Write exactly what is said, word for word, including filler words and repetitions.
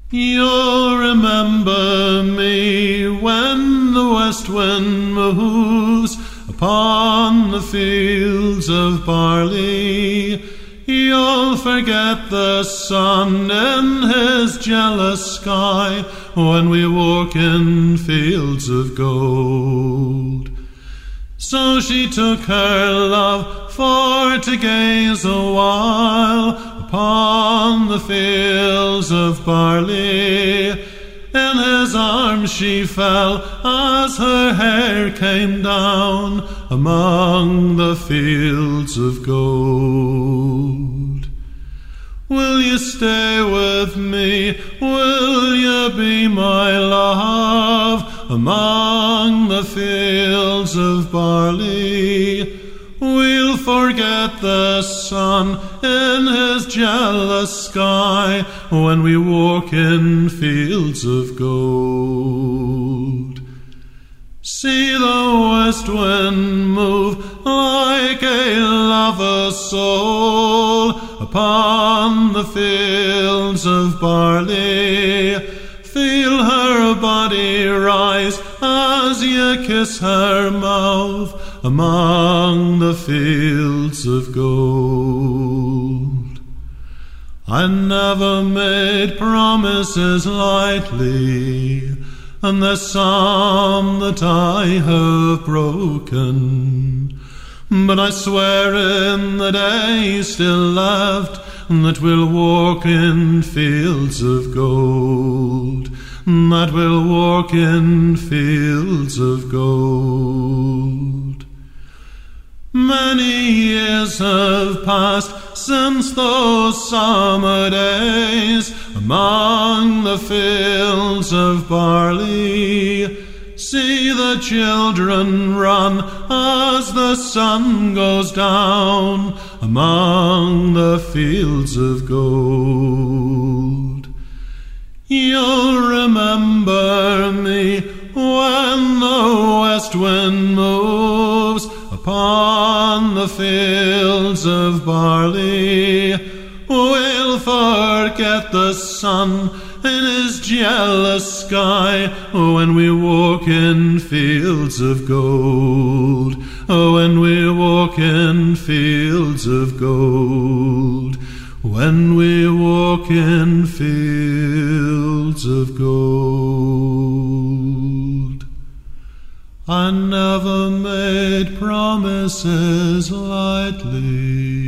You'll remember me when the west wind moves upon the fields of barley. You'll forget the sun in his jealous sky when we walk in fields of gold. So she took her love for to gaze a while upon the fields of barley. In his arms she fell as her hair came down among the fields of gold. Will you stay with me? Will you be my love among the fields of barley? We'll forget the sun in his jealous sky when we walk in fields of gold. See the west wind move like a lover's soul upon the fields of barley. Feel her body rise as you kiss her mouth among the fields of gold. I never made promises lightly, and there's some that I have broken. But I swear in the days still left that we'll walk in fields of gold, that we'll walk in fields of gold. Many years have passed since those summer days among the fields of barley. See the children run as the sun goes down among the fields of gold. You'll remember me when the west wind moves upon the fields of barley. We'll forget the sun in his jealous sky when we walk in fields of gold, when we walk in fields of gold, when we walk in fields of gold. I never made promises lightly,